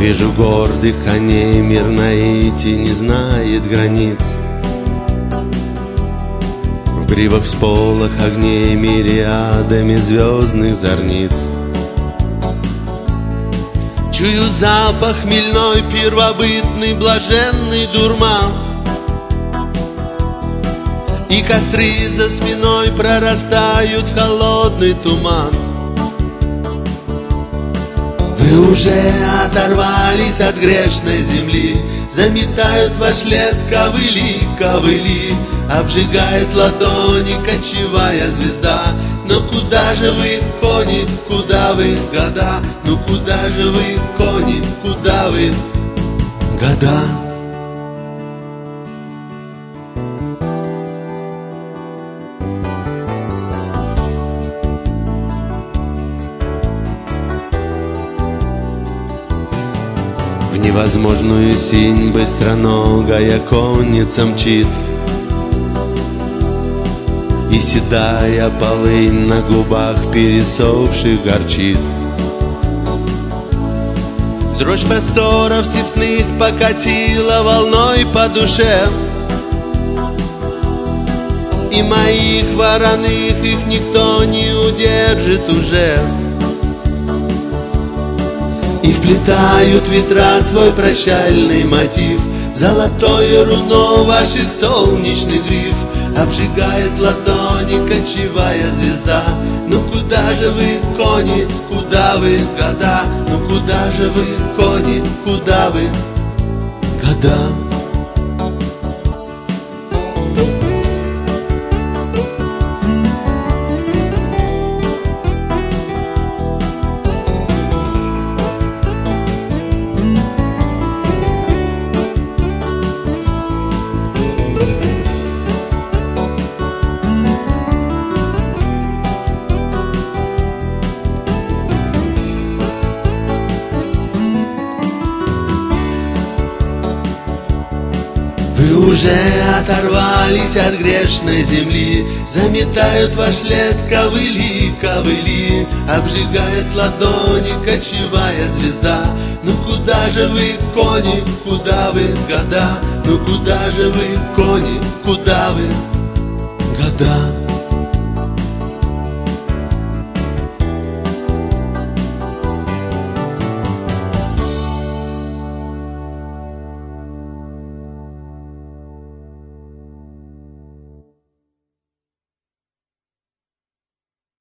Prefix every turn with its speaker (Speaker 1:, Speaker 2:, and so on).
Speaker 1: вижу гордых коней, мирно идти не знает границ. В гривах всполох огней мириадами звездных зорниц. Чую запах хмельной, первобытный, блаженный дурман. И костры за спиной прорастают в холодный туман. Вы уже оторвались от грешной земли, заметают ваш лет ковыли, ковыли. Обжигает ладони кочевая звезда. Но куда же вы, кони, куда вы, года? Ну куда же вы, кони, куда вы, года? В невозможную синь быстроногая конница мчит, и седая полынь на губах пересохших горчит. Дрожь просторов степных покатила волной по душе, и моих вороных их никто не удержит уже. И вплетают ветра свой прощальный мотив в золотое руно ваших солнечных гриф. Обжигает ладони кочевая звезда. Ну куда же вы, кони, куда вы, года? Ну куда же вы, кони, куда вы, года? Вы уже оторвались от грешной земли, заметают ваш лет ковыли, ковыли. Обжигает ладони кочевая звезда. Ну куда же вы, кони, куда вы, года? Ну куда же вы, кони, куда вы, года?